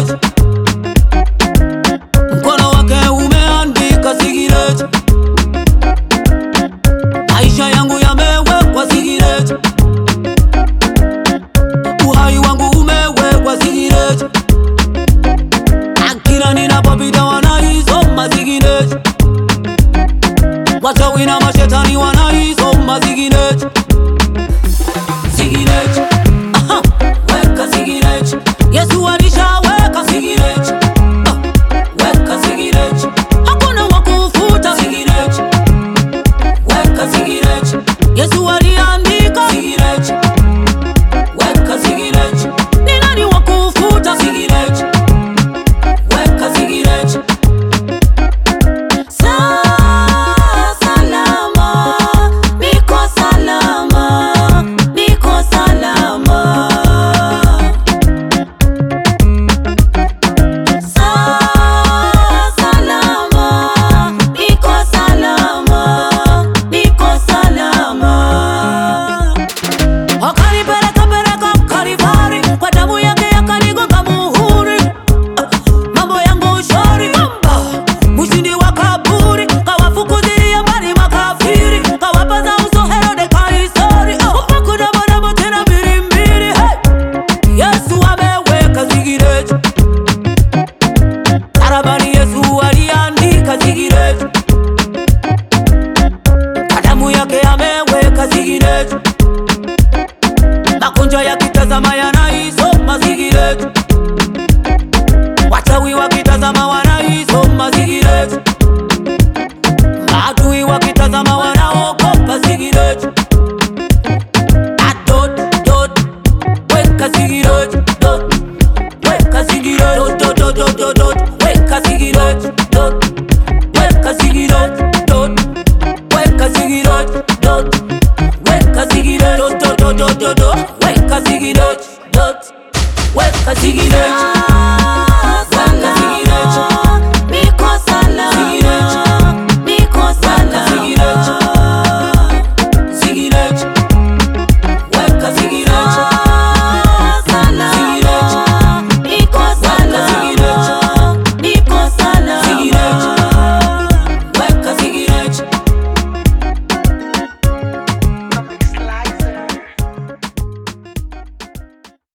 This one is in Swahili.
cigarette. Mkono wake umeandika cigarette. Maisha yangu yamewekwa cigarette. Uhai wangu umewekwa cigarette. Akila ninapopita wanaisoma cigarette. Wachawi na mashetani wanaisoma cigarette. Cigarette, weka cigarette. Yesu alishaweka cigarette. Weka cigarette. Hakuna wakufuta cigarette. Weka cigarette. Yesu aliandika cigarette. Weka cigarette. Ni nani wakufuta cigarette? Weka cigarette. Salama, niko salama, niko salama. Salama, niko salama, niko salama. Akanipeleka Kalvari, kwa damu yake akanigonga muhuri. Mambo yangu shwari, mshindi wa kaburi. Kawafukuzilia mbali makafiri, kawapaza uso Herode Kaisari. Hakuna barabara tena mbili. Yesu ameweka cigarette. Arabani Yesu aliandika cigarette. Damu yake ameweka cigarette. Magonjwa yakitazama yanaisoma cigarette. Wachawi wakitazama wanaisoma cigarette. Maadui wakitazama wanaogopa cigarette. Dot, weka cigarette. Dot, weka cigarette. Dot, weka cigarette. Dot, weka cigarette. Dot, weka cigarette. Dot, weka cigarette. Weka cigarette. Dot, weka cigarette. Niko salama, niko salama. Cigarette. Weka cigarette. Salama, niko salama, niko salama. Weka cigarette.